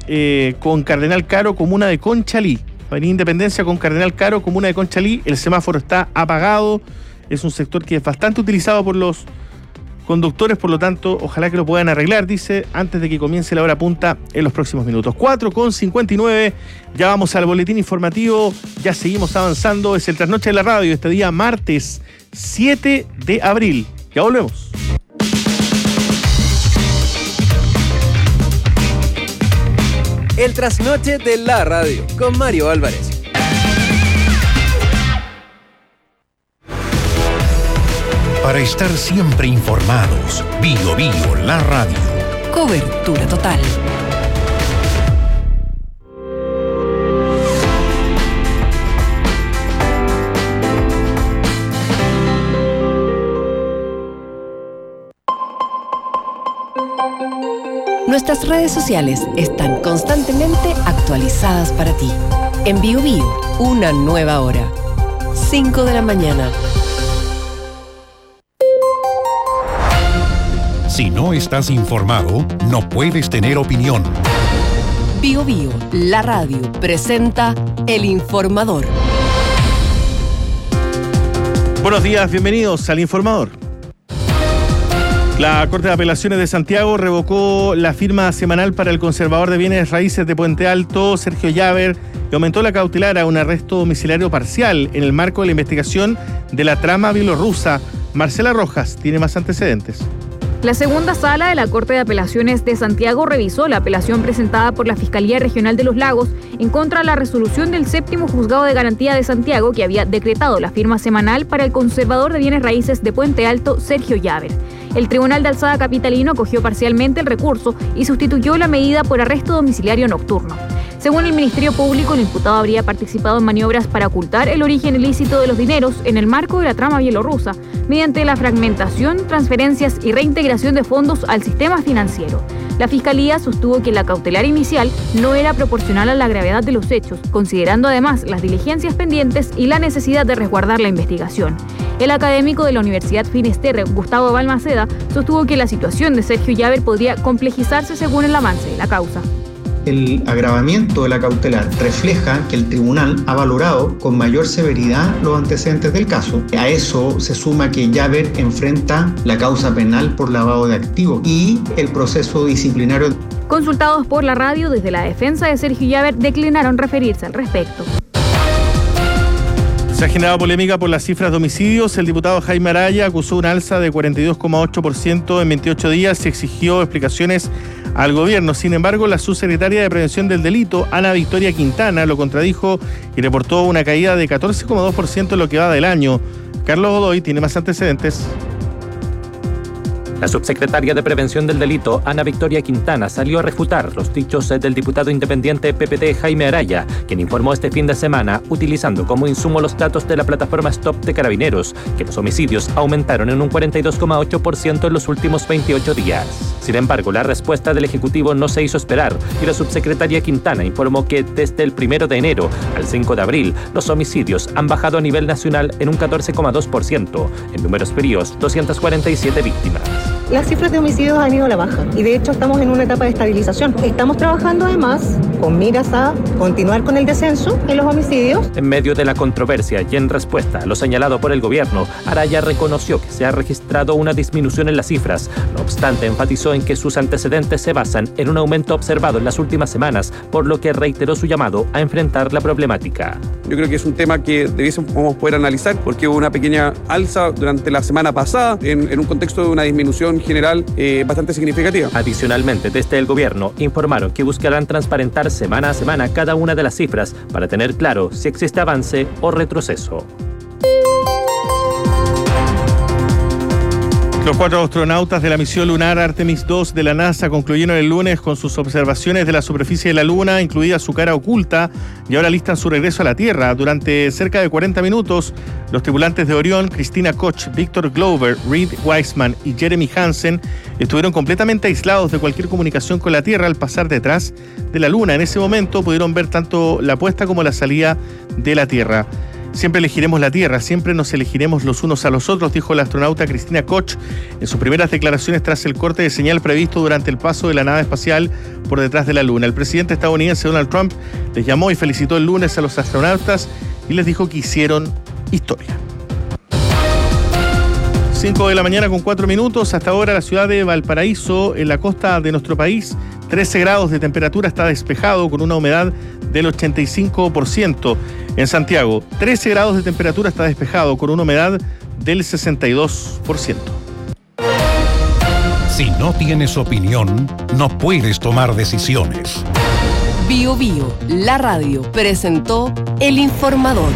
con Cardenal Caro, comuna de Conchalí. Avenida Independencia con Cardenal Caro, comuna de Conchalí. El semáforo está apagado. Es un sector que es bastante utilizado por los conductores, por lo tanto, ojalá que lo puedan arreglar, dice, antes de que comience la hora punta en los próximos minutos. 4:59, ya vamos al boletín informativo, ya seguimos avanzando. Es el Trasnoche de la Radio, este día martes 7 de abril. Ya volvemos. El Trasnoche de la Radio, con Mario Álvarez. Para estar siempre informados, Bio la radio. Cobertura total. Nuestras redes sociales están constantemente actualizadas para ti. En Bio, una nueva hora. 5 de la mañana. Si no estás informado, no puedes tener opinión. Bio, la radio, presenta El Informador. Buenos días, bienvenidos al Informador. La Corte de Apelaciones de Santiago revocó la firma semanal para el conservador de bienes raíces de Puente Alto, Sergio Llaver, y aumentó la cautelar a un arresto domiciliario parcial en el marco de la investigación de la trama bielorrusa. Marcela Rojas tiene más antecedentes. La segunda sala de la Corte de Apelaciones de Santiago revisó la apelación presentada por la Fiscalía Regional de los Lagos en contra de la resolución del séptimo Juzgado de Garantía de Santiago, que había decretado la firma semanal para el conservador de bienes raíces de Puente Alto, Sergio Llaver. El Tribunal de Alzada capitalino acogió parcialmente el recurso y sustituyó la medida por arresto domiciliario nocturno. Según el Ministerio Público, el imputado habría participado en maniobras para ocultar el origen ilícito de los dineros en el marco de la trama bielorrusa, mediante la fragmentación, transferencias y reintegración de fondos al sistema financiero. La Fiscalía sostuvo que la cautelar inicial no era proporcional a la gravedad de los hechos, considerando además las diligencias pendientes y la necesidad de resguardar la investigación. El académico de la Universidad Finisterre, Gustavo Balmaceda, sostuvo que la situación de Sergio Llaver podría complejizarse según el avance de la causa. El agravamiento de la cautelar refleja que el tribunal ha valorado con mayor severidad los antecedentes del caso. A eso se suma que Llaver enfrenta la causa penal por lavado de activos y el proceso disciplinario. Consultados por la radio, desde la defensa de Sergio Llaver declinaron referirse al respecto. Se ha generado polémica por las cifras de homicidios. El diputado Jaime Araya acusó una alza de 42,8% en 28 días y exigió explicaciones al gobierno. Sin embargo, la subsecretaria de Prevención del Delito, Ana Victoria Quintana, lo contradijo y reportó una caída de 14,2% en lo que va del año. Carlos Godoy tiene más antecedentes. La subsecretaria de Prevención del Delito, Ana Victoria Quintana, salió a refutar los dichos del diputado independiente PPD Jaime Araya, quien informó este fin de semana, utilizando como insumo los datos de la plataforma Stop de Carabineros, que los homicidios aumentaron en un 42,8% en los últimos 28 días. Sin embargo, la respuesta del Ejecutivo no se hizo esperar y la subsecretaria Quintana informó que desde el 1 de enero al 5 de abril, los homicidios han bajado a nivel nacional en un 14,2%. En números fríos, 247 víctimas. Las cifras de homicidios han ido a la baja y de hecho estamos en una etapa de estabilización. Estamos trabajando además con miras a continuar con el descenso en los homicidios. En medio de la controversia y en respuesta a lo señalado por el gobierno, Araya reconoció que se ha registrado una disminución en las cifras. No obstante, enfatizó en que sus antecedentes se basan en un aumento observado en las últimas semanas, por lo que reiteró su llamado a enfrentar la problemática. Yo creo que es un tema que debiésemos poder analizar porque hubo una pequeña alza durante la semana pasada en un contexto de una disminución general bastante significativa. Adicionalmente, desde el gobierno informaron que buscarán transparentar semana a semana cada una de las cifras para tener claro si existe avance o retroceso. Los 4 astronautas de la misión lunar Artemis II de la NASA concluyeron el lunes con sus observaciones de la superficie de la Luna, incluida su cara oculta, y ahora listan su regreso a la Tierra. Durante cerca de 40 minutos, los tripulantes de Orión, Christina Koch, Victor Glover, Reed Wiseman y Jeremy Hansen, estuvieron completamente aislados de cualquier comunicación con la Tierra al pasar detrás de la Luna. En ese momento pudieron ver tanto la puesta como la salida de la Tierra. Siempre elegiremos la Tierra, siempre nos elegiremos los unos a los otros, dijo la astronauta Cristina Koch en sus primeras declaraciones tras el corte de señal previsto durante el paso de la nave espacial por detrás de la Luna. El presidente estadounidense Donald Trump les llamó y felicitó el lunes a los astronautas y les dijo que hicieron historia. 5 de la mañana con 4 minutos. Hasta ahora la ciudad de Valparaíso, en la costa de nuestro país, 13 grados de temperatura, está despejado con una humedad del 85%. En Santiago, 13 grados de temperatura, está despejado con una humedad del 62%. Si no tienes opinión, no puedes tomar decisiones. Bio Bio, la radio, presentó El Informador.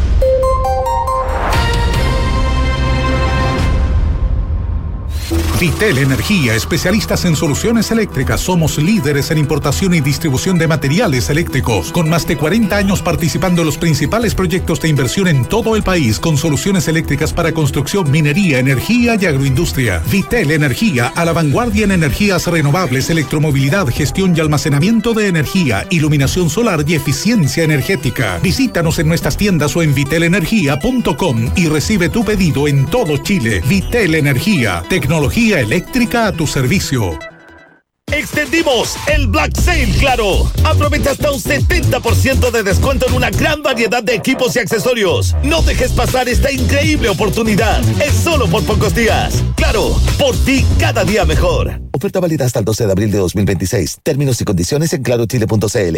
Vitel Energía, especialistas en soluciones eléctricas. Somos líderes en importación y distribución de materiales eléctricos, con más de 40 años participando en los principales proyectos de inversión en todo el país, con soluciones eléctricas para construcción, minería, energía y agroindustria. Vitel Energía, a la vanguardia en energías renovables, electromovilidad, gestión y almacenamiento de energía, iluminación solar y eficiencia energética. Visítanos en nuestras tiendas o en vitelenergia.com y recibe tu pedido en todo Chile. Vitel Energía, tecnología eléctrica a tu servicio. Extendimos el Black Sale Claro. Aprovecha hasta un 70% de descuento en una gran variedad de equipos y accesorios. No dejes pasar esta increíble oportunidad. Es solo por pocos días. Claro, por ti cada día mejor. Oferta válida hasta el 12 de abril de 2026. Términos y condiciones en clarochile.cl.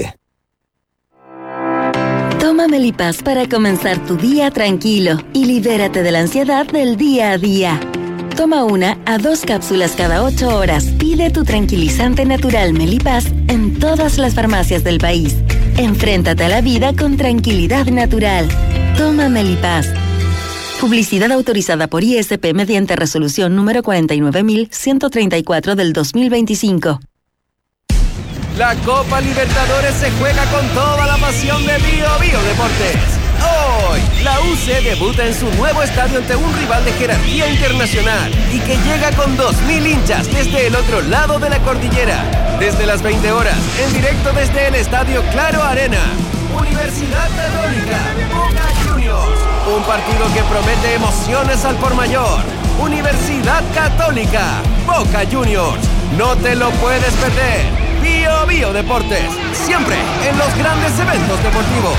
Toma Melipaz para comenzar tu día tranquilo y libérate de la ansiedad del día a día. Toma 1 a 2 cápsulas cada 8 horas. Pide tu tranquilizante natural Melipaz en todas las farmacias del país. Enfréntate a la vida con tranquilidad natural. Toma Melipaz. Publicidad autorizada por ISP mediante resolución número 49.134 del 2025. La Copa Libertadores se juega con toda la pasión de Bio Bio Deportes. Hoy, la UC debuta en su nuevo estadio ante un rival de jerarquía internacional y que llega con 2.000 hinchas desde el otro lado de la cordillera. Desde las 20 horas, en directo desde el Estadio Claro Arena. Universidad Católica, Boca Juniors. Un partido que promete emociones al por mayor. Universidad Católica, Boca Juniors. No te lo puedes perder. Bio Bio Deportes, siempre en los grandes eventos deportivos.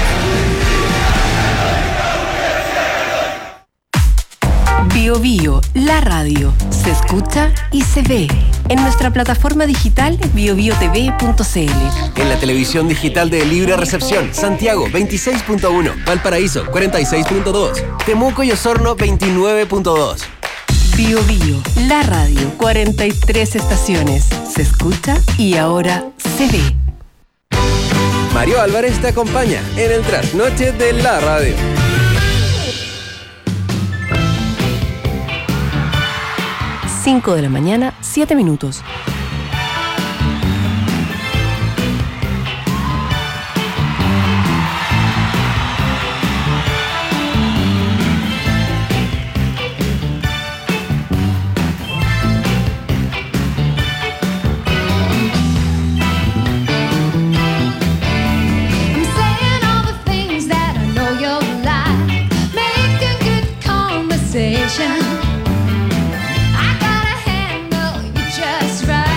Bio Bio, la radio, se escucha y se ve. En nuestra plataforma digital biobiotv.cl. En la televisión digital de Libre Recepción, Santiago 26.1, Valparaíso 46.2, Temuco y Osorno 29.2. Bio Bio, la radio, 43 estaciones, se escucha y ahora se ve. Mario Álvarez te acompaña en el trasnoche de la radio. 5 de la mañana, 7 minutos. I gotta handle you just right.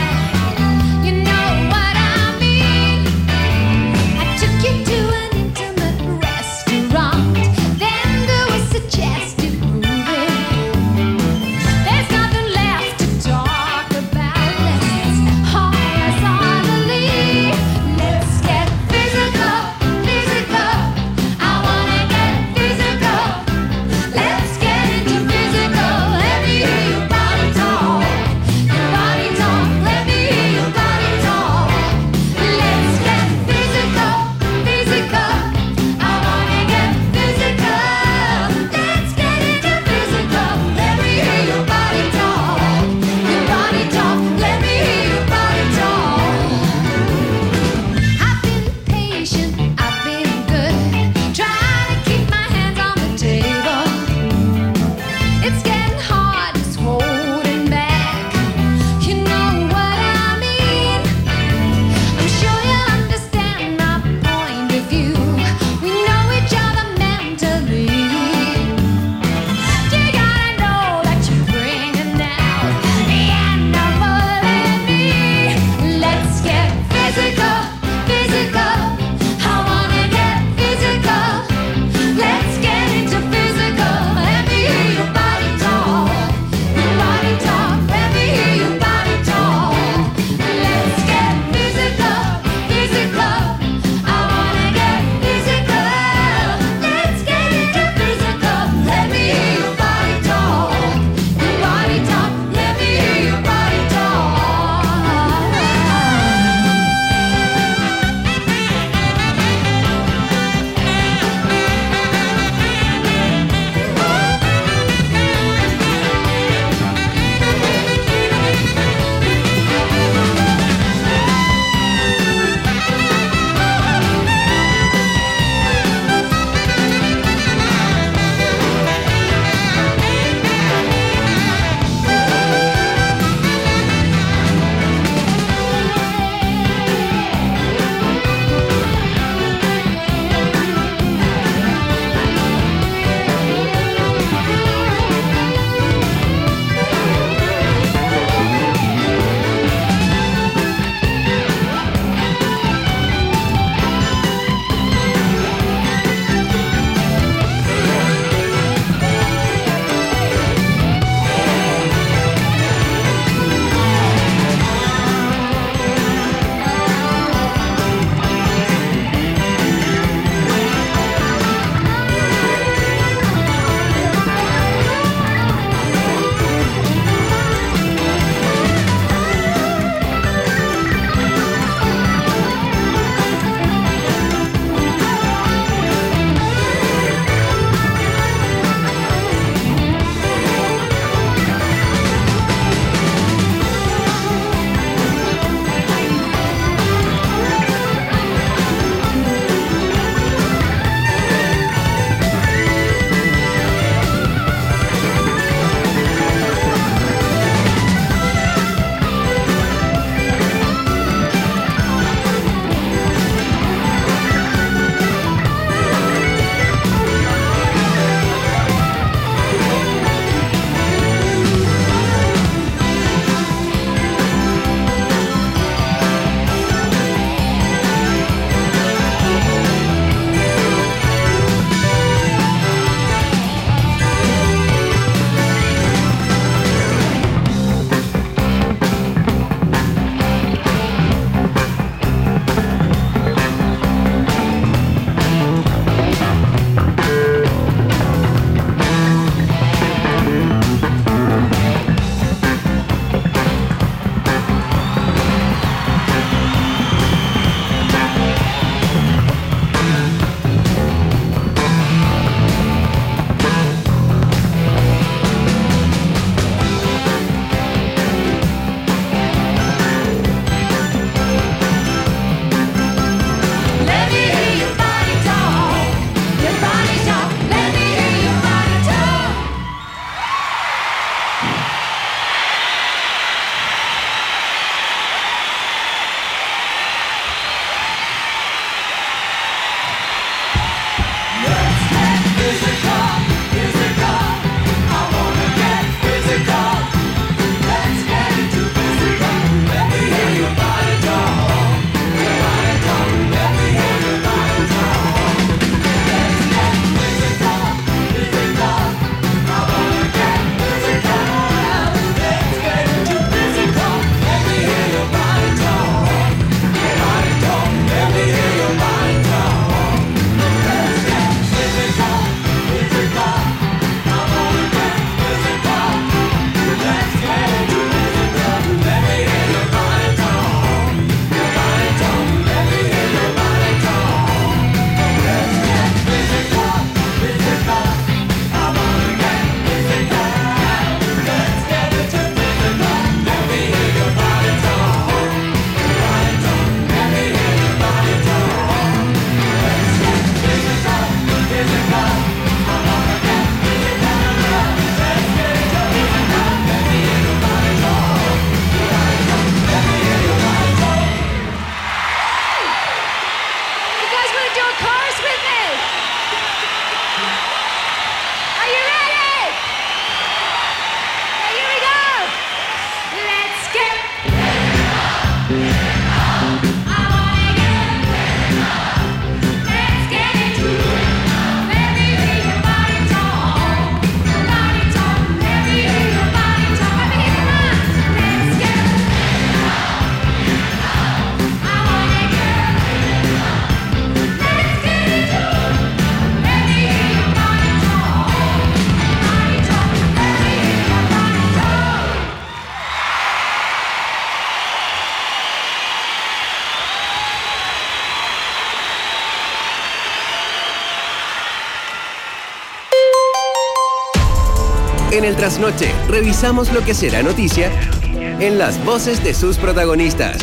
En el Trasnoche, revisamos lo que será noticia en las voces de sus protagonistas.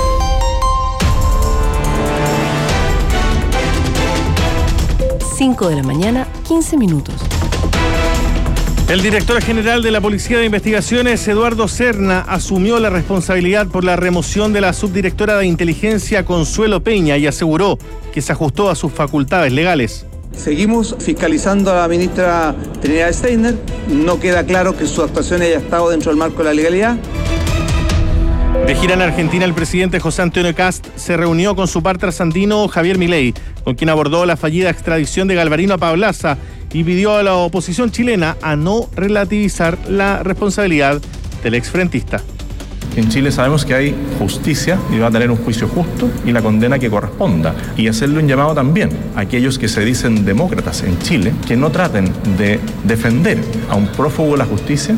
Cinco de la mañana, 15 minutos. El director general de la Policía de Investigaciones, Eduardo Serna, asumió la responsabilidad por la remoción de la subdirectora de Inteligencia, Consuelo Peña, y aseguró que se ajustó a sus facultades legales. Seguimos fiscalizando a la ministra Trinidad Steiner. No queda claro que su actuación haya estado dentro del marco de la legalidad. De gira en Argentina, el presidente José Antonio Kast se reunió con su par trasandino Javier Milei, con quien abordó la fallida extradición de Galvarino a Paulaza y pidió a la oposición chilena a no relativizar la responsabilidad del exfrentista. En Chile sabemos que hay justicia y va a tener un juicio justo y la condena que corresponda. Y hacerle un llamado también a aquellos que se dicen demócratas en Chile, que no traten de defender a un prófugo de la justicia.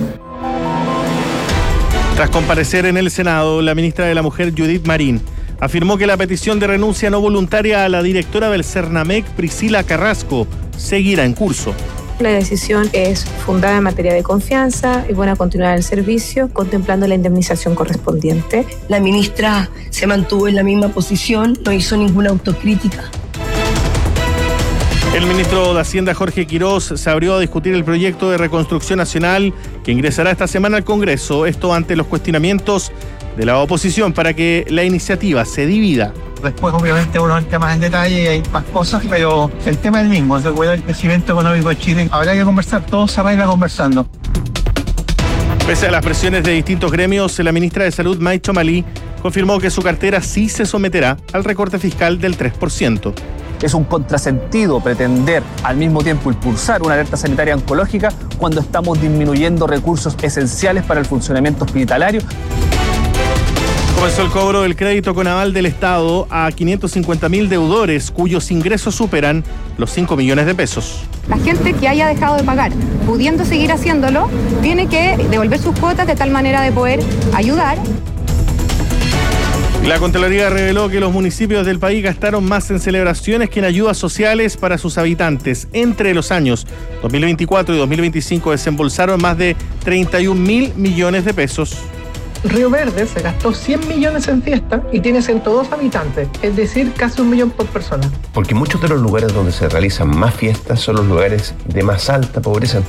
Tras comparecer en el Senado, la ministra de la Mujer, Judith Marín, afirmó que la petición de renuncia no voluntaria a la directora del Cernamec, Priscila Carrasco, seguirá en curso. La decisión es fundada en materia de confianza y buena continuidad del servicio, contemplando la indemnización correspondiente. La ministra se mantuvo en la misma posición, no hizo ninguna autocrítica. El ministro de Hacienda, Jorge Quirós, se abrió a discutir el proyecto de reconstrucción nacional que ingresará esta semana al Congreso, esto ante los cuestionamientos de la oposición para que la iniciativa se divida. Después, obviamente, uno entra más en detalle y hay más cosas, pero el tema es el mismo, es el cuidado del crecimiento económico de Chile. Habrá que conversar, todo se arregla conversando. Pese a las presiones de distintos gremios, la ministra de Salud, May Chomalí, confirmó que su cartera sí se someterá al recorte fiscal del 3%. Es un contrasentido pretender al mismo tiempo impulsar una alerta sanitaria oncológica cuando estamos disminuyendo recursos esenciales para el funcionamiento hospitalario. Comenzó el cobro del crédito con aval del Estado a 550.000 deudores cuyos ingresos superan los 5 millones de pesos. La gente que haya dejado de pagar, pudiendo seguir haciéndolo, tiene que devolver sus cuotas de tal manera de poder ayudar. La Contraloría reveló que los municipios del país gastaron más en celebraciones que en ayudas sociales para sus habitantes. Entre los años 2024 y 2025 desembolsaron más de 31.000 millones de pesos. Río Verde se gastó 100 millones en fiesta y tiene 102 habitantes, es decir, casi 1 millón por persona. Porque muchos de los lugares donde se realizan más fiestas son los lugares de más alta pobreza.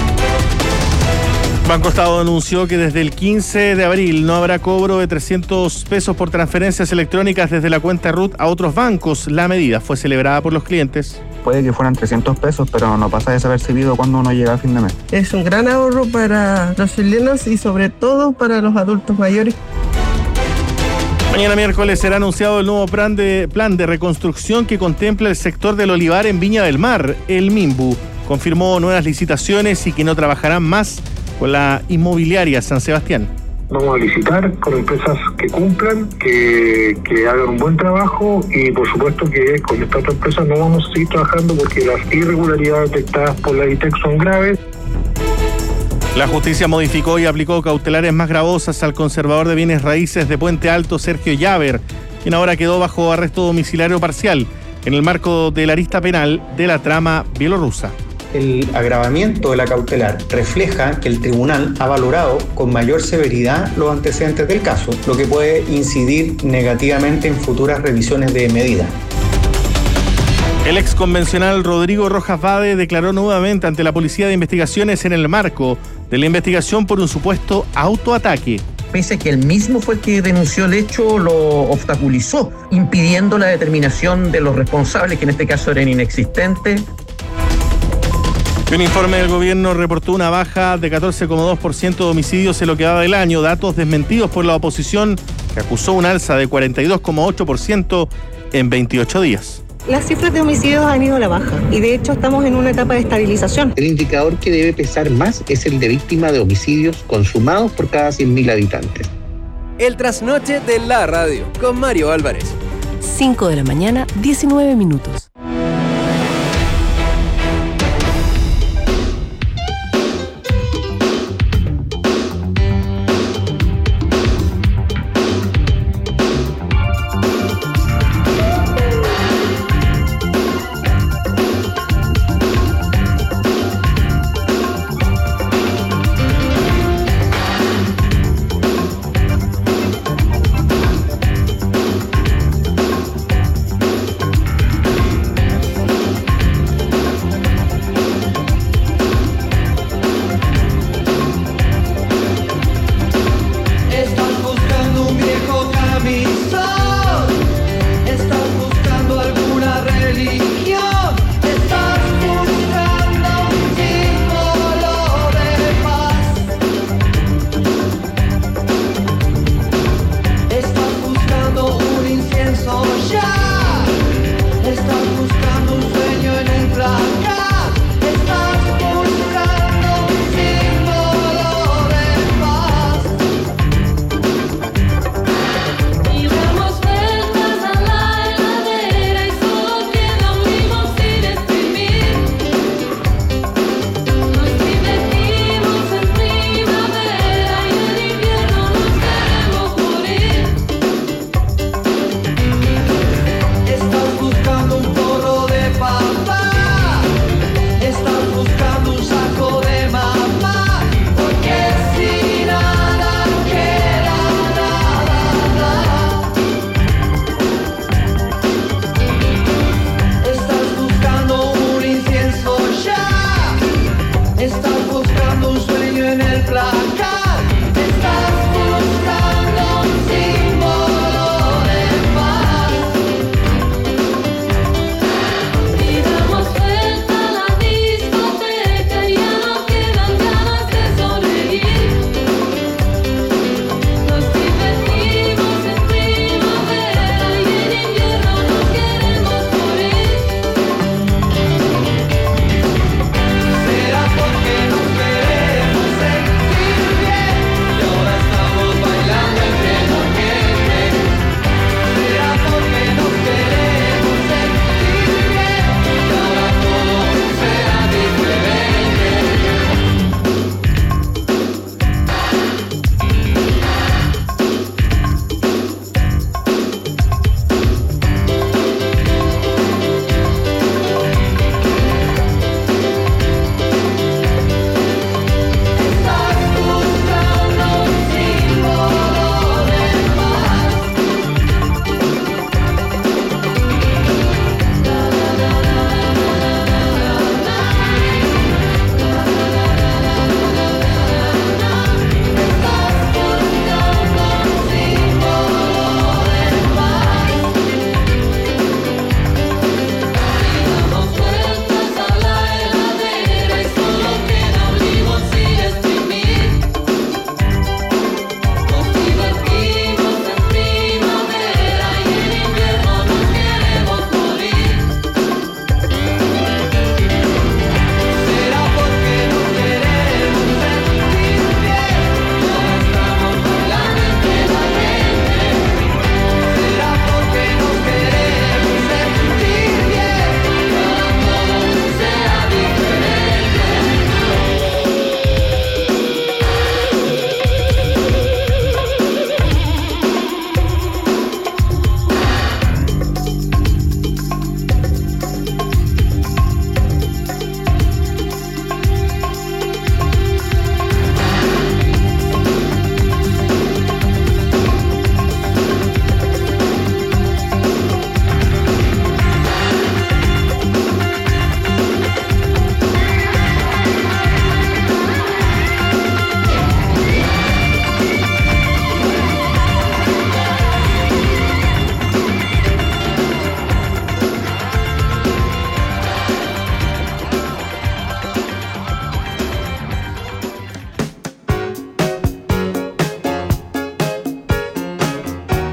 Banco Estado anunció que desde el 15 de abril no habrá cobro de 300 pesos por transferencias electrónicas desde la cuenta RUT a otros bancos. La medida fue celebrada por los clientes. Puede que fueran 300 pesos, pero no pasa desapercibido cuando uno llega a fin de mes. Es un gran ahorro para los chilenos y sobre todo para los adultos mayores. Mañana miércoles será anunciado el nuevo plan de reconstrucción que contempla el sector del olivar en Viña del Mar. El MIMBU confirmó nuevas licitaciones y que no trabajarán más con la inmobiliaria San Sebastián. Vamos a licitar con empresas que cumplan, que hagan un buen trabajo y por supuesto que con esta otra empresa no vamos a seguir trabajando porque las irregularidades detectadas por la ITEC son graves. La justicia modificó y aplicó cautelares más gravosas al conservador de bienes raíces de Puente Alto, Sergio Llaver, quien ahora quedó bajo arresto domiciliario parcial en el marco de la arista penal de la trama bielorrusa. El agravamiento de la cautelar refleja que el tribunal ha valorado con mayor severidad los antecedentes del caso, lo que puede incidir negativamente en futuras revisiones de medida. El ex convencional Rodrigo Rojas Vade declaró nuevamente ante la Policía de Investigaciones en el marco de la investigación por un supuesto autoataque. Pese a que él mismo fue el que denunció el hecho, lo obstaculizó, impidiendo la determinación de los responsables, que en este caso eran inexistentes. Un informe del gobierno reportó una baja de 14,2% de homicidios en lo que va del año, datos desmentidos por la oposición, que acusó un alza de 42,8% en 28 días. Las cifras de homicidios han ido a la baja y de hecho estamos en una etapa de estabilización. El indicador que debe pesar más es el de víctimas de homicidios consumados por cada 100.000 habitantes. El trasnoche de la radio con Mario Álvarez. 5 de la mañana, 19 minutos.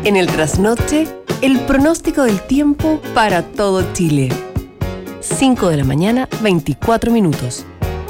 En el trasnoche, el pronóstico del tiempo para todo Chile. 5 de la mañana, 24 minutos.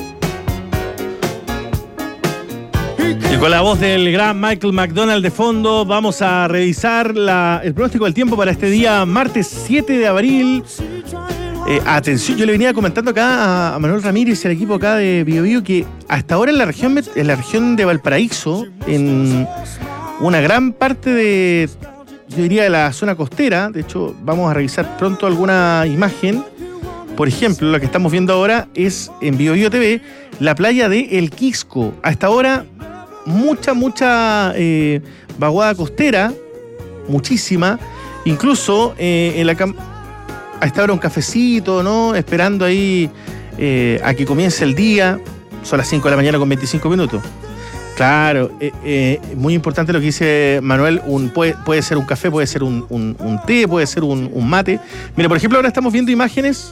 Y con la voz del gran Michael McDonald de fondo, vamos a revisar el pronóstico del tiempo para este día, martes 7 de abril. Atención, yo le venía comentando acá a Manuel Ramírez y al equipo acá de BioBio que hasta ahora en la región de Valparaíso, en una gran parte de, yo diría, de la zona costera, de hecho vamos a revisar pronto alguna imagen. Por ejemplo, la que estamos viendo ahora es en BioBio TV, la playa de El Quisco. Hasta ahora mucha vaguada costera, muchísima, incluso a esta hora un cafecito, ¿no? Esperando ahí a que comience el día. Son las 5 de la mañana con 25 minutos. Claro, muy importante lo que dice Manuel, puede ser un café, puede ser un té, puede ser un mate. Mira, por ejemplo, ahora estamos viendo imágenes.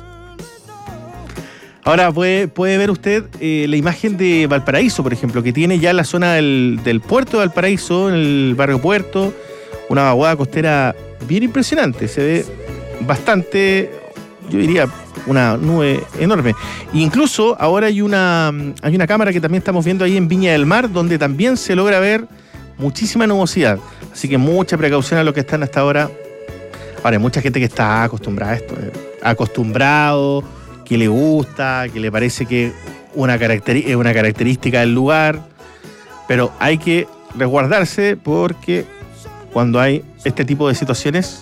Ahora puede ver usted la imagen de Valparaíso, por ejemplo, que tiene ya la zona del puerto de Valparaíso, en el barrio Puerto, una vaguada costera bien impresionante. Se ve bastante, yo diría, una nube enorme. Incluso ahora hay una cámara que también estamos viendo ahí en Viña del Mar, donde también se logra ver muchísima nubosidad. Así que mucha precaución a los que están hasta ahora. Ahora hay mucha gente que está acostumbrada a esto, acostumbrado, que le gusta, que le parece que es una característica del lugar, pero hay que resguardarse porque cuando hay este tipo de situaciones,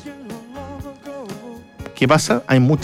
¿qué pasa?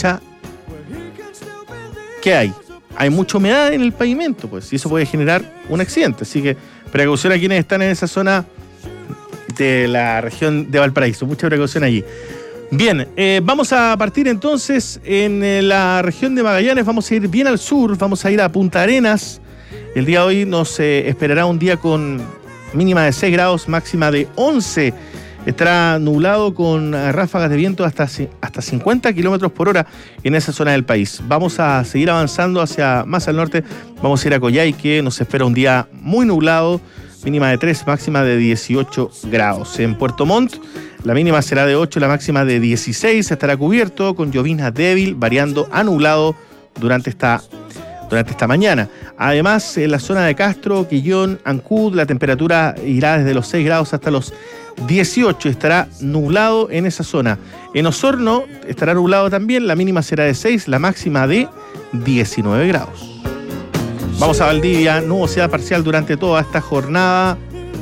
Hay mucha humedad en el pavimento, pues, y eso puede generar un accidente. Así que precaución a quienes están en esa zona de la región de Valparaíso. Mucha precaución allí. Bien, vamos a partir entonces en la región de Magallanes. Vamos a ir bien al sur, vamos a ir a Punta Arenas. El día de hoy nos esperará un día con mínima de 6 grados, máxima de 11. Estará nublado con ráfagas de viento hasta 50 kilómetros por hora en esa zona del país. Vamos a seguir avanzando más al norte. Vamos a ir a Coyhaique, nos espera un día muy nublado, mínima de 3, máxima de 18 grados. En Puerto Montt, la mínima será de 8, la máxima de 16. Estará cubierto con llovizna débil, variando a nublado durante esta mañana. Además, en la zona de Castro, Quillón, Ancud, la temperatura irá desde los 6 grados hasta los 18. Estará nublado en esa zona. En Osorno estará nublado también, la mínima será de 6, la máxima de 19 grados. Vamos a Valdivia, nubosidad parcial durante toda esta jornada.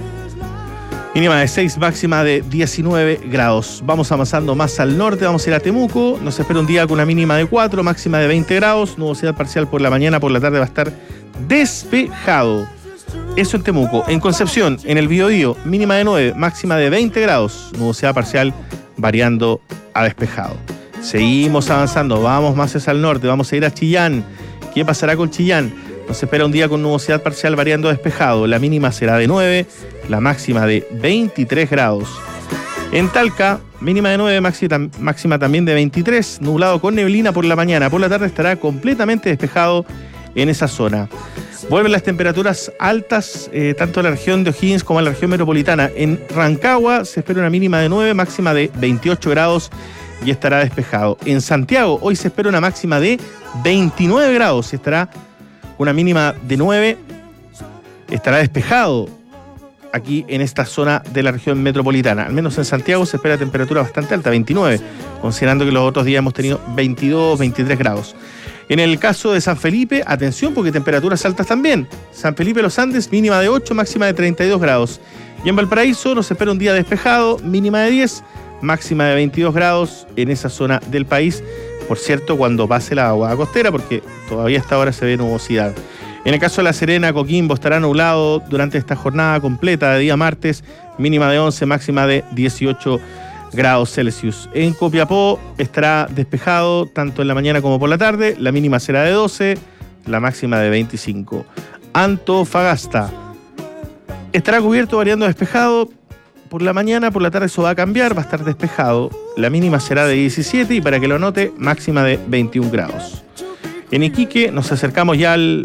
Mínima de 6, máxima de 19 grados. Vamos avanzando más al norte, vamos a ir a Temuco. Nos espera un día con una mínima de 4, máxima de 20 grados. Nubosidad parcial por la mañana, por la tarde va a estar despejado. Eso en Temuco. En Concepción, en el Biobío, mínima de 9, máxima de 20 grados. Nubosidad parcial variando a despejado. Seguimos avanzando, vamos más hacia el norte, vamos a ir a Chillán. ¿Qué pasará con Chillán? Nos espera un día con nubosidad parcial variando a despejado. La mínima será de 9, la máxima de 23 grados. En Talca, mínima de 9, máxima también de 23, nublado con neblina por la mañana. Por la tarde estará completamente despejado en esa zona. Vuelven las temperaturas altas, tanto en la región de O'Higgins como en la región metropolitana. En Rancagua se espera una mínima de 9, máxima de 28 grados y estará despejado. En Santiago hoy se espera una máxima de 29 grados y estará una mínima de 9, estará despejado aquí en esta zona de la región metropolitana. Al menos en Santiago se espera temperatura bastante alta, 29, considerando que los otros días hemos tenido 22, 23 grados. En el caso de San Felipe, atención porque temperaturas altas también. San Felipe Los Andes, mínima de 8, máxima de 32 grados. Y en Valparaíso nos espera un día despejado, mínima de 10, máxima de 22 grados en esa zona del país. Por cierto, cuando pase la vaguada costera, porque todavía hasta ahora se ve nubosidad. En el caso de La Serena, Coquimbo estará nublado durante esta jornada completa de día martes, mínima de 11, máxima de 18 grados Celsius. En Copiapó estará despejado tanto en la mañana como por la tarde, la mínima será de 12, la máxima de 25. Antofagasta estará cubierto variando despejado. Por la mañana, por la tarde eso va a cambiar, va a estar despejado. La mínima será de 17 y para que lo note, máxima de 21 grados. En Iquique nos acercamos ya al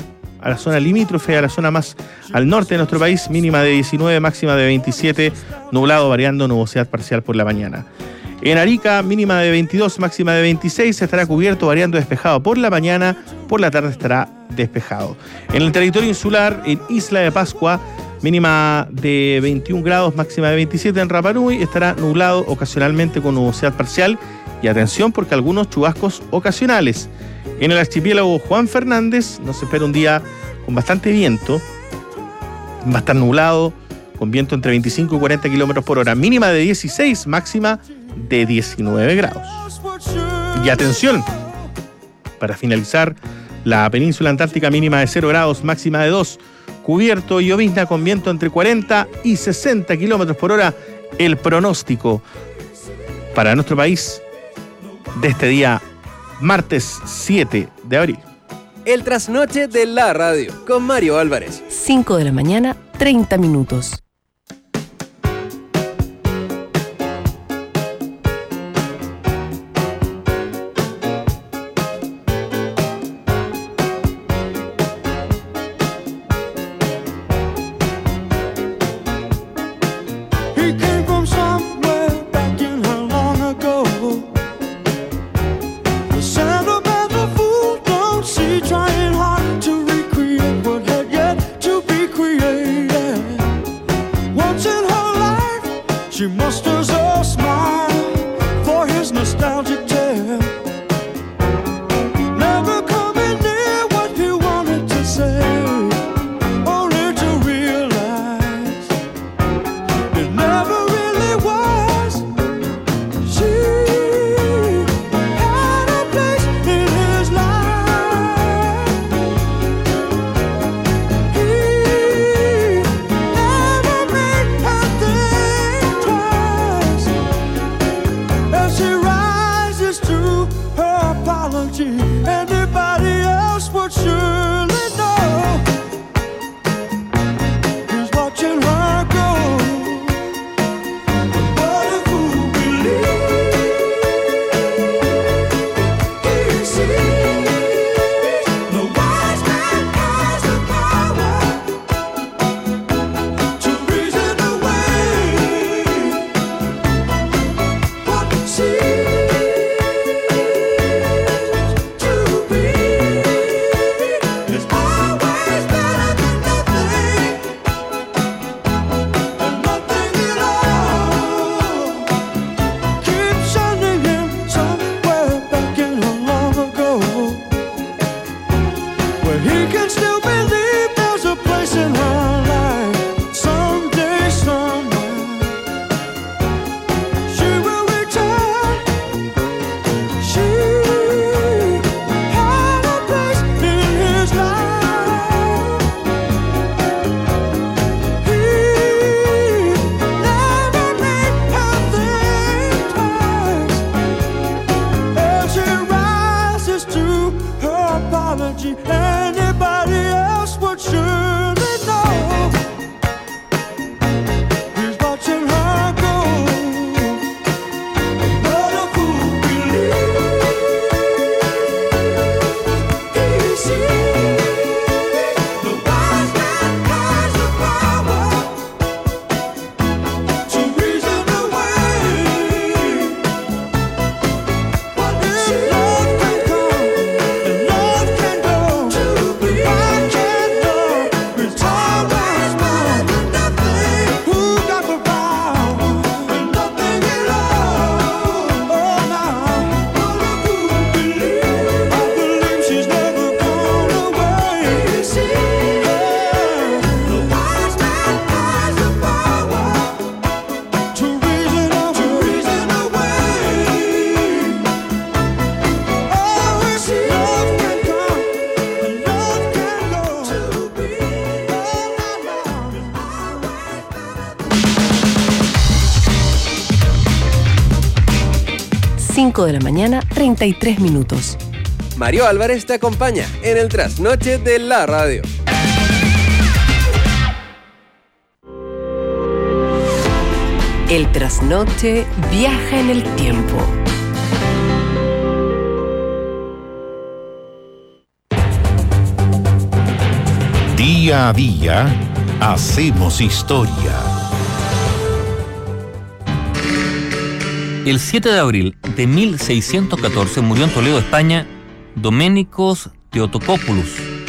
a la zona limítrofe, a la zona más al norte de nuestro país, mínima de 19, máxima de 27, nublado variando, nubosidad parcial por la mañana. En Arica, mínima de 22, máxima de 26, estará cubierto, variando despejado por la mañana, por la tarde estará despejado. En el territorio insular, en Isla de Pascua, mínima de 21 grados, máxima de 27 en Rapa Nui, estará nublado ocasionalmente con nubosidad parcial y atención porque algunos chubascos ocasionales. En el archipiélago Juan Fernández nos espera un día con bastante viento, va a estar nublado, con viento entre 25 y 40 kilómetros por hora, mínima de 16, máxima de 19 grados. Y atención, para finalizar, la península antártica mínima de 0 grados, máxima de 2, cubierto y llovizna con viento entre 40 y 60 kilómetros por hora, el pronóstico para nuestro país de este día martes 7 de abril. El trasnoche de la radio con Mario Álvarez. 5 de la mañana, 30 minutos. De la mañana, 33 minutos. Mario Álvarez te acompaña en el trasnoche de la radio. El trasnoche viaja en el tiempo. Día a día hacemos historia. El 7 de abril de 1614 murió en Toledo, España, Doménicos Theotokopoulos.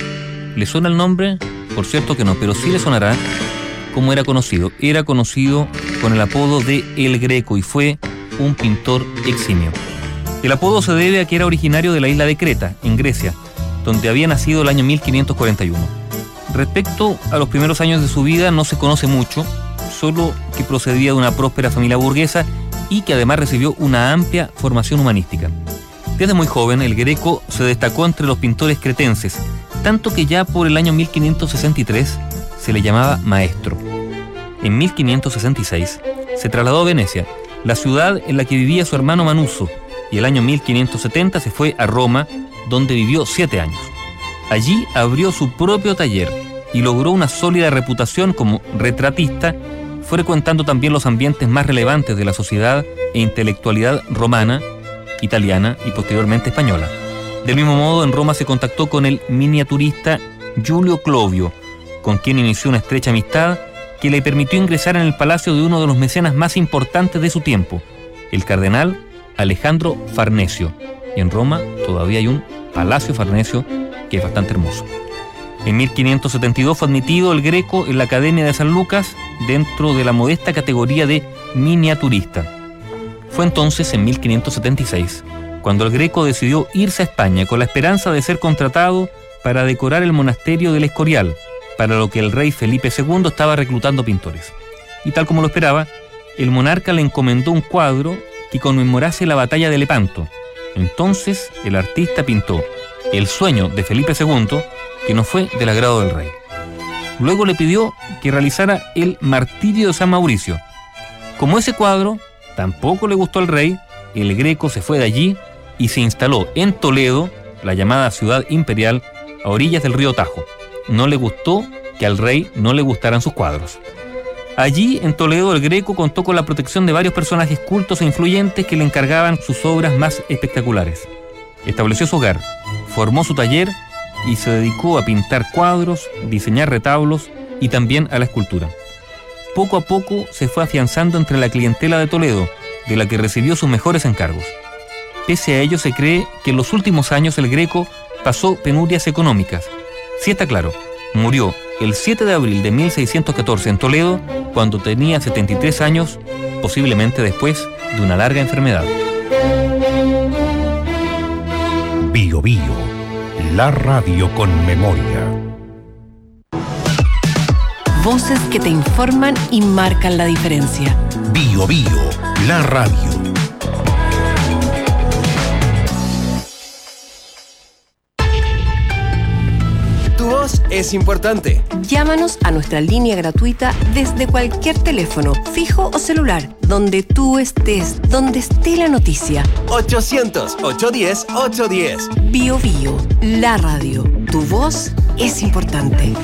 ¿Le suena el nombre? Por cierto que no, pero sí le sonará cómo era conocido. Era conocido con el apodo de El Greco y fue un pintor eximio. El apodo se debe a que era originario de la isla de Creta, en Grecia, donde había nacido el año 1541. Respecto a los primeros años de su vida no se conoce mucho, solo que procedía de una próspera familia burguesa y que además recibió una amplia formación humanística. Desde muy joven, El Greco se destacó entre los pintores cretenses, tanto que ya por el año 1563 se le llamaba maestro. En 1566 se trasladó a Venecia, la ciudad en la que vivía su hermano Manuso, y el año 1570 se fue a Roma, donde vivió 7 años. Allí abrió su propio taller y logró una sólida reputación como retratista, frecuentando también los ambientes más relevantes de la sociedad e intelectualidad romana, italiana y posteriormente española. Del mismo modo, en Roma se contactó con el miniaturista Giulio Clovio, con quien inició una estrecha amistad que le permitió ingresar en el palacio de uno de los mecenas más importantes de su tiempo, el cardenal Alejandro Farnesio. Y en Roma todavía hay un Palacio Farnesio que es bastante hermoso. En 1572 fue admitido El Greco en la Academia de San Lucas dentro de la modesta categoría de miniaturista. Fue entonces, en 1576, cuando El Greco decidió irse a España con la esperanza de ser contratado para decorar el monasterio del Escorial, para lo que el rey Felipe II estaba reclutando pintores. Y tal como lo esperaba, el monarca le encomendó un cuadro que conmemorase la batalla de Lepanto. Entonces el artista pintó El sueño de Felipe II, que no fue del agrado del rey. Luego le pidió que realizara el Martirio de San Mauricio. Como ese cuadro tampoco le gustó al rey, El Greco se fue de allí y se instaló en Toledo, la llamada ciudad imperial, a orillas del río Tajo. No le gustó que al rey no le gustaran sus cuadros. Allí, en Toledo, El Greco contó con la protección de varios personajes cultos e influyentes que le encargaban sus obras más espectaculares. Estableció su hogar, formó su taller y se dedicó a pintar cuadros, diseñar retablos y también a la escultura. Poco a poco se fue afianzando entre la clientela de Toledo, de la que recibió sus mejores encargos. Pese a ello, se cree que en los últimos años El Greco pasó penurias económicas. Sí está claro, murió el 7 de abril de 1614 en Toledo, cuando tenía 73 años, posiblemente después de una larga enfermedad. Bio Bio, la radio con memoria. Voces que te informan y marcan la diferencia. Bio Bio, la radio. Tu voz es importante. Llámanos a nuestra línea gratuita desde cualquier teléfono, fijo o celular, donde tú estés, donde esté la noticia. 800-810-810. Bio Bio, la radio. Tu voz es importante.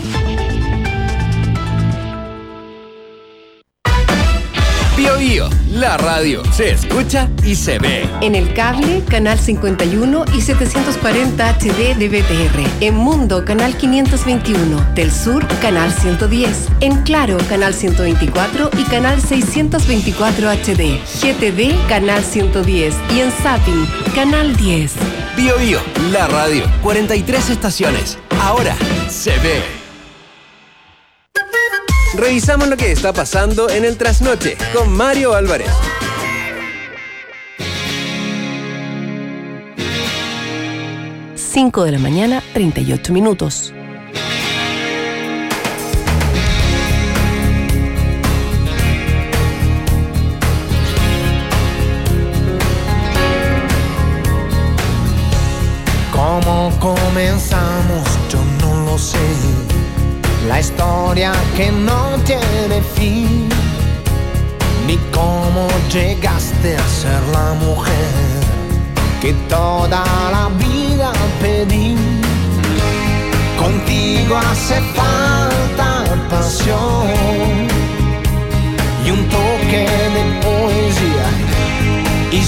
Bio Bio, la radio. Se escucha y se ve. En el cable, canal 51 y 740 HD de BTR. En Mundo, canal 521. Del Sur, canal 110. En Claro, canal 124 y canal 624 HD. GTV, canal 110. Y en Zapping, canal 10. Bio Bio, la radio. 43 estaciones. Ahora se ve. Revisamos lo que está pasando en el trasnoche con Mario Álvarez. Cinco de la mañana, 38 minutos. ¿Cómo comenzamos? Yo no lo sé. La historia que no tiene fin, ni cómo llegaste a ser la mujer que toda la vida pedí. Contigo hace falta pasión y un toque de poesía y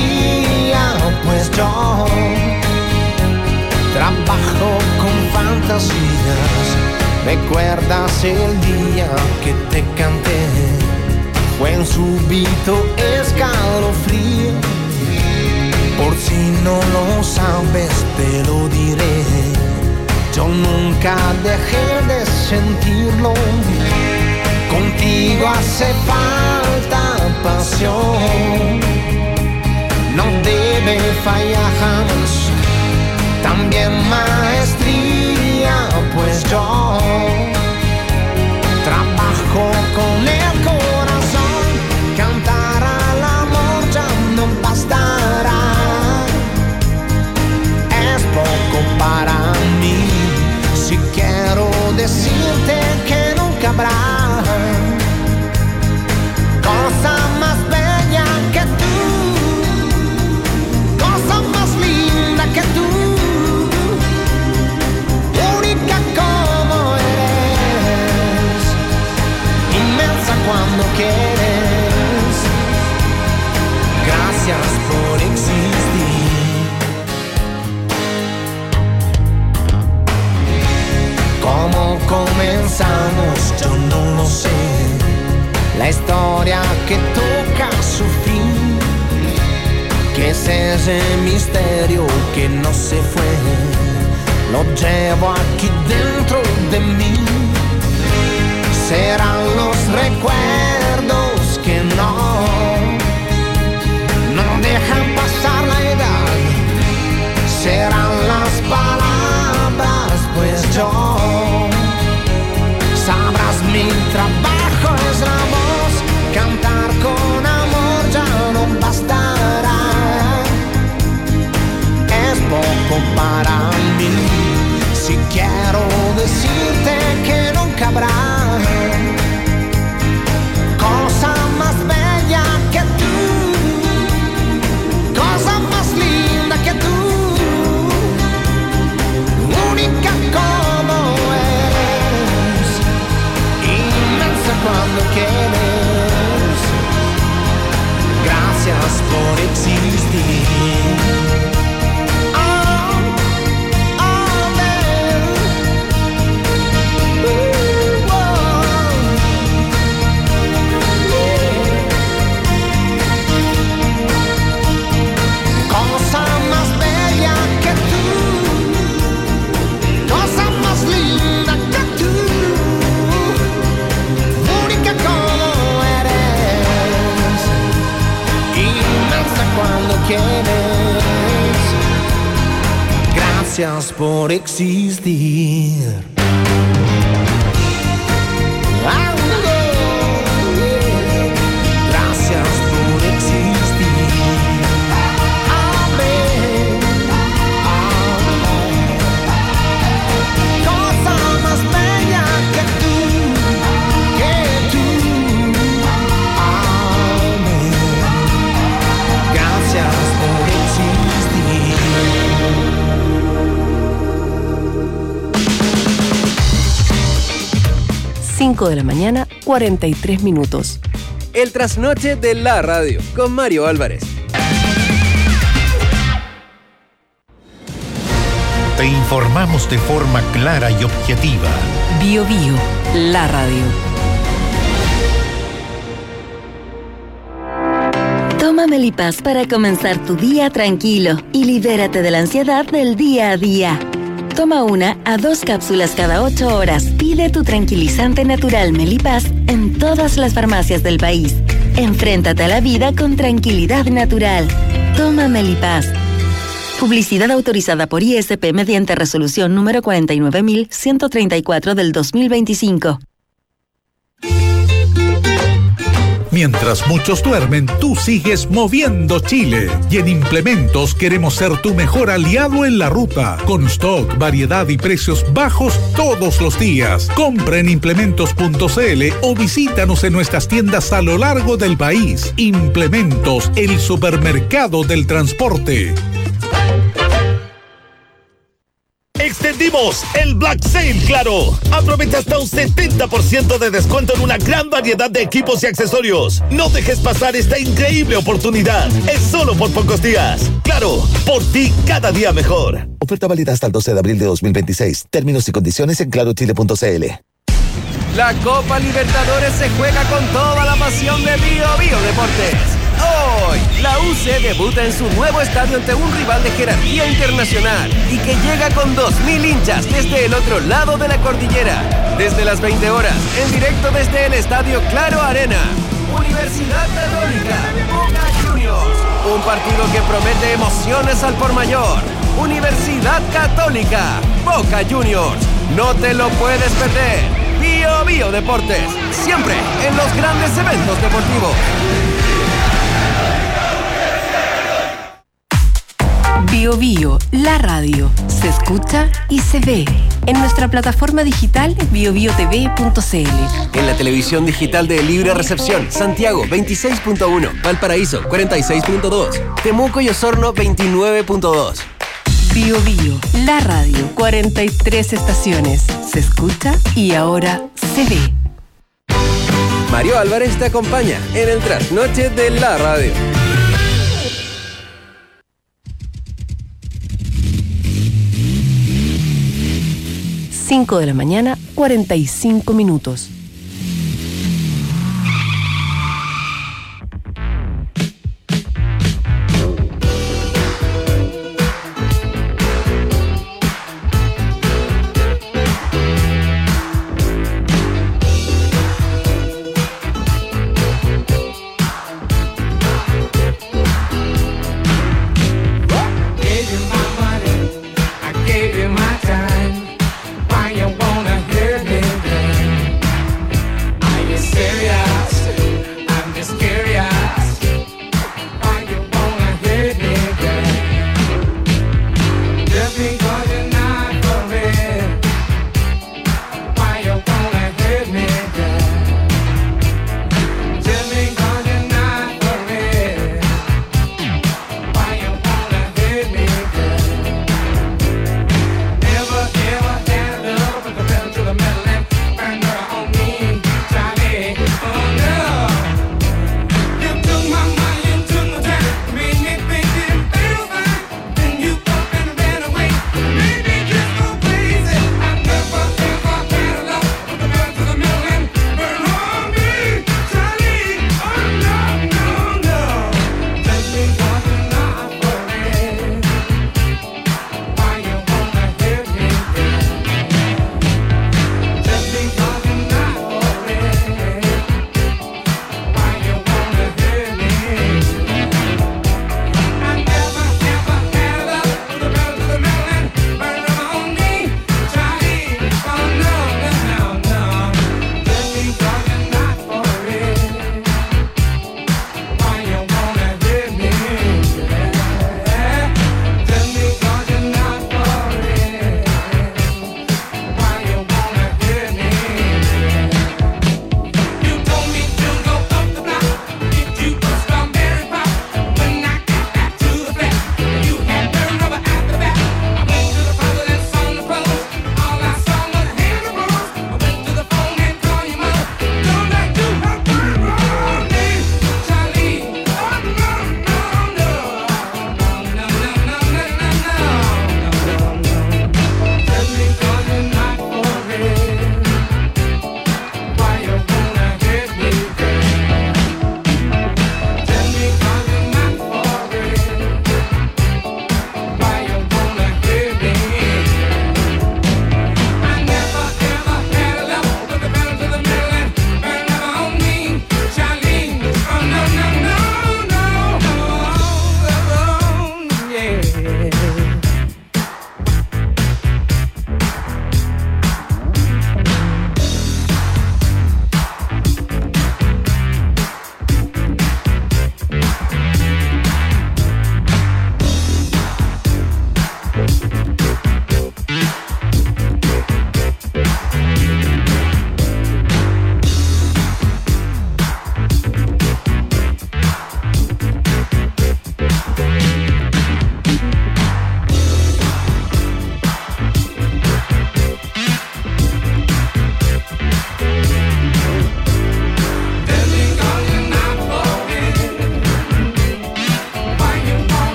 sabiduría, pues yo trabajo con fantasía fantasías. ¿Recuerdas el día que te canté? Fue un súbito escalofrío. Por si no lo sabes te lo diré. Yo nunca dejé de sentirlo. Contigo hace falta pasión. No debe fallar jamás. También maestría, pues yo trabajo con el corazón. Cantar al amor ya no bastará. Es poco para mí. Si quiero decirte que nunca habrá cosa más bella que tú, cosa más linda que tú, única como eres, inmensa cuando quieres. Gracias por existir. ¿Cómo comenzamos? Yo no lo sé. La historia que toca su fin, que es ese misterio que no se fue, lo llevo aquí dentro de mí. Serán los recuerdos que no dejan pasar la edad. Serán las palabras, pues yo sabrás mi trabajo es la voz. Cantar con amor ya no bastará. Es poco para mí. Si quiero decirte que nunca habrá cosa más bella que tú, cosa más linda que tú, única como eres, inmensa cuando quieres. Gracias por existir. Gracias por existir. Gracias por existir. Amén. Cosa más bella que tú. Amén. Gracias por existir. 5 de la mañana, 43 minutos. El trasnoche de la radio con Mario Álvarez. Te informamos de forma clara y objetiva. Bio Bio, la radio. Toma Melipaz para comenzar tu día tranquilo y libérate de la ansiedad del día a día. Toma 1 a 2 cápsulas cada 8 horas. Pide tu tranquilizante natural Melipaz en todas las farmacias del país. Enfréntate a la vida con tranquilidad natural. Toma Melipaz. Publicidad autorizada por ISP mediante resolución número 49.134 del 2025. Mientras muchos duermen, tú sigues moviendo Chile. Y en Implementos queremos ser tu mejor aliado en la ruta. Con stock, variedad y precios bajos todos los días. Compra en implementos.cl o visítanos en nuestras tiendas a lo largo del país. Implementos, el supermercado del transporte. Extendimos el Black Sale Claro. Aprovecha hasta un 70% de descuento en una gran variedad de equipos y accesorios. No dejes pasar esta increíble oportunidad. Es solo por pocos días. Claro, por ti cada día mejor. Oferta válida hasta el 12 de abril de 2026. Términos y condiciones en clarochile.cl. La Copa Libertadores se juega con toda la pasión de Bio Deportes. Hoy, la UC debuta en su nuevo estadio ante un rival de jerarquía internacional y que llega con 2.000 hinchas desde el otro lado de la cordillera. Desde las 20 horas, en directo desde el estadio Claro Arena. Universidad Católica, Boca Juniors. Un partido que promete emociones al por mayor. Universidad Católica, Boca Juniors. No te lo puedes perder. Bio Deportes, siempre en los grandes eventos deportivos. Bio, la radio. Se escucha y se ve. En nuestra plataforma digital biobiotv.cl. En la televisión digital de Libre Recepción, Santiago 26.1, Valparaíso 46.2, Temuco y Osorno 29.2. Bio, la radio. 43 estaciones. Se escucha y ahora se ve. Mario Álvarez te acompaña en el trasnoche de la radio. 5 de la mañana, 45 minutos.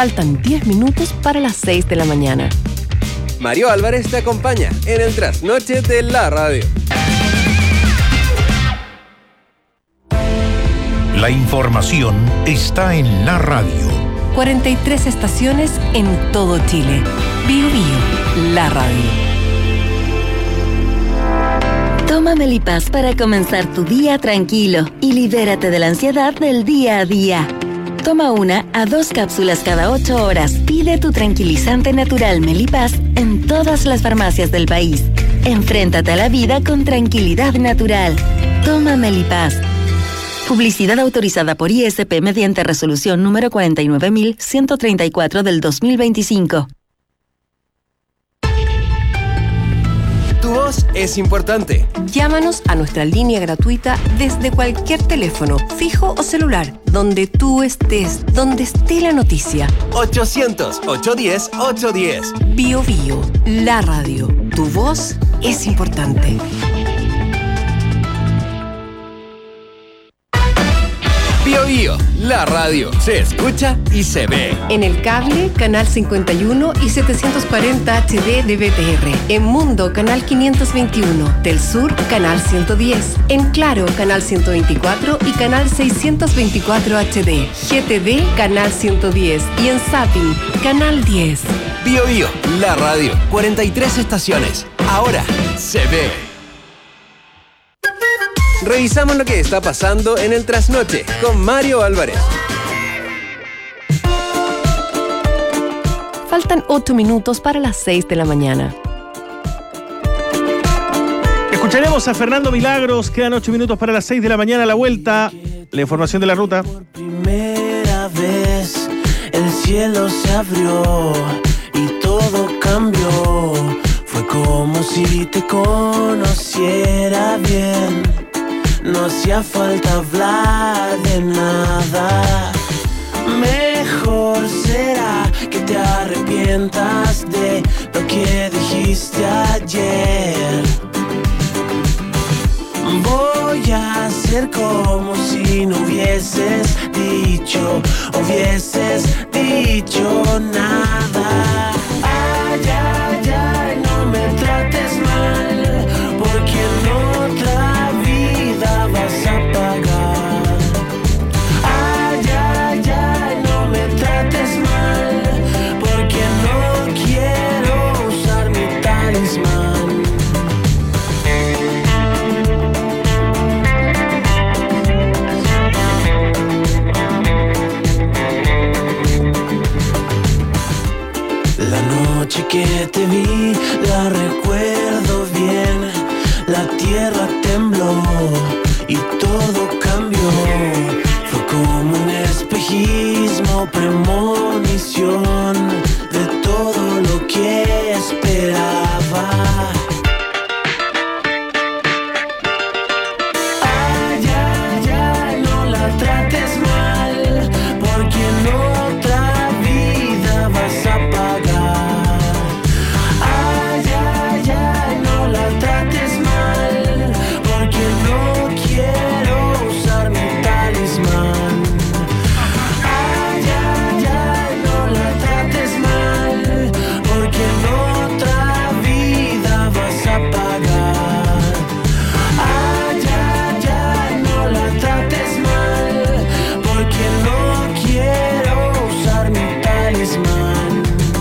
Faltan 10 minutos para las 6 de la mañana. Mario Álvarez te acompaña en el trasnoche de la radio. La información está en la radio. 43 estaciones en todo Chile. Bio Bio, la radio. Toma Melipaz para comenzar tu día tranquilo y libérate de la ansiedad del día a día. Toma 1 a 2 cápsulas cada 8 horas. Pide tu tranquilizante natural Melipaz en todas las farmacias del país. Enfréntate a la vida con tranquilidad natural. Toma Melipaz. Publicidad autorizada por ISP mediante resolución número 49.134 del 2025. Tu voz es importante. Llámanos a nuestra línea gratuita desde cualquier teléfono, fijo o celular, donde tú estés, donde esté la noticia. 800-810-810. Bio Bio, la radio. Tu voz es importante. Bio Bio, la radio. Se escucha y se ve. En el cable, canal 51 y 740 HD de BTR. En Mundo, canal 521. Del Sur, canal 110. En Claro, canal 124 y canal 624 HD. GTD, canal 110. Y en Zapping, canal 10. Bio Bio, la radio. 43 estaciones. Ahora se ve. Revisamos lo que está pasando en el trasnoche con Mario Álvarez. Faltan 8 minutos para las 6 de la mañana. Escucharemos a Fernando Milagros. Quedan 8 minutos para las 6 de la mañana. A la vuelta, la información de la ruta. Primera vez el cielo se abrió y todo cambió. Fue como si te conociera bien. No hacía falta hablar de nada. Mejor será que te arrepientas de lo que dijiste ayer. Voy a hacer como si no hubieses dicho nada. Ay, ay, ay, no me trates mal, porque en otra vas a pagar. Ay, ay, ay, no me trates mal, porque no quiero usar mi talismán. La noche que te vi, la recuerdo bien. La tierra tembló y todo cambió. Fue como un espejismo, premonición de todo lo que esperaba. Ay, ay, ay, no la trates mal, porque en otra vida vas a pagar. Ay, ay, ay, no la trates mal, porque no quiero usar mi talismán. Ay, ay, ay, no la trates mal, porque en otra vida vas a pagar. Ay, ay, ay, no la trates mal, porque no quiero usar mi talismán.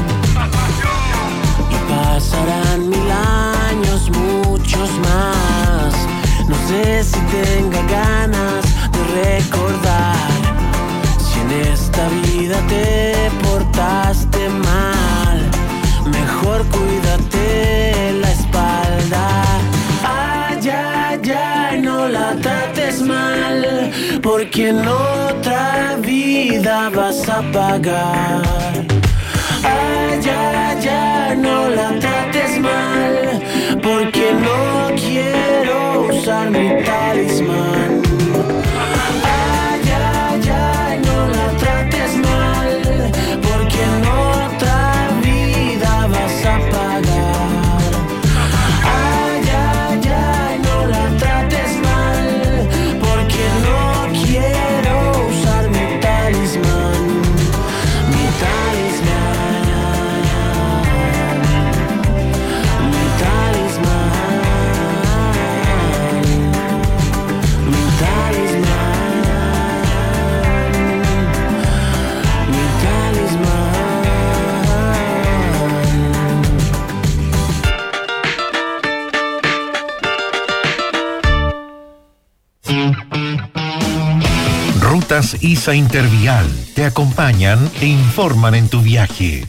Y pasarán 1000 años, muchos más. No sé si tenga ganas de recordar si en esta vida te portaste mal. Mejor cuídate la espalda. Ay, ay, ay, no la trates mal, porque en otra vida vas a pagar. Ay, ay, ay, no la trates mal, porque no quiero usar mi talismán. Ay, ay, ay, no la trates mal, porque en otra vida vas a pagar. Ay, ay, ay, no la trates mal, porque no quiero usar mi talismán. Mi talismán. Rutas ISA Intervial te acompañan e informan en tu viaje.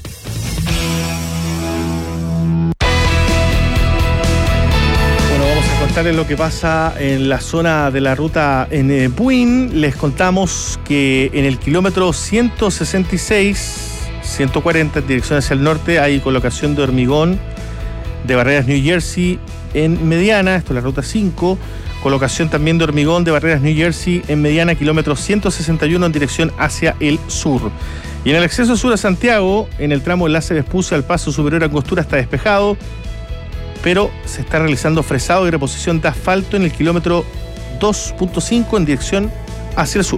Contarles lo que pasa en la zona de la ruta en Buin. Les contamos que en el kilómetro 166-140 en dirección hacia el norte hay colocación de hormigón de Barreras New Jersey en Mediana, esto es la ruta 5, colocación también de hormigón de Barreras New Jersey en Mediana, kilómetro 161 en dirección hacia el sur. Y en el acceso sur a Santiago, en el tramo enlace Vespucio al Paso Superior Angostura está despejado, pero se está realizando fresado y reposición de asfalto en el kilómetro 2.5 en dirección hacia el sur.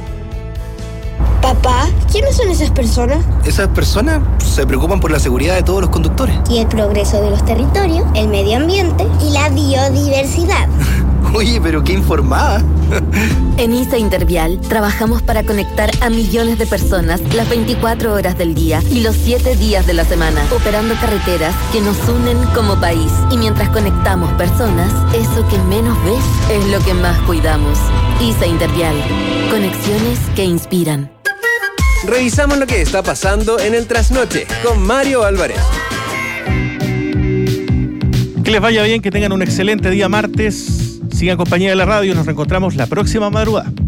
Papá, ¿quiénes son esas personas? Esas personas se preocupan por la seguridad de todos los conductores. Y el progreso de los territorios, el medio ambiente y la biodiversidad. Oye, pero qué informada. En ISA Intervial trabajamos para conectar a millones de personas las 24 horas del día y los 7 días de la semana, operando carreteras que nos unen como país. Y mientras conectamos personas, eso que menos ves es lo que más cuidamos. ISA Intervial. Conexiones que inspiran. Revisamos lo que está pasando en el trasnoche con Mario Álvarez. Que les vaya bien, que tengan un excelente día martes. Sigan en compañía de la radio, nos reencontramos la próxima madrugada.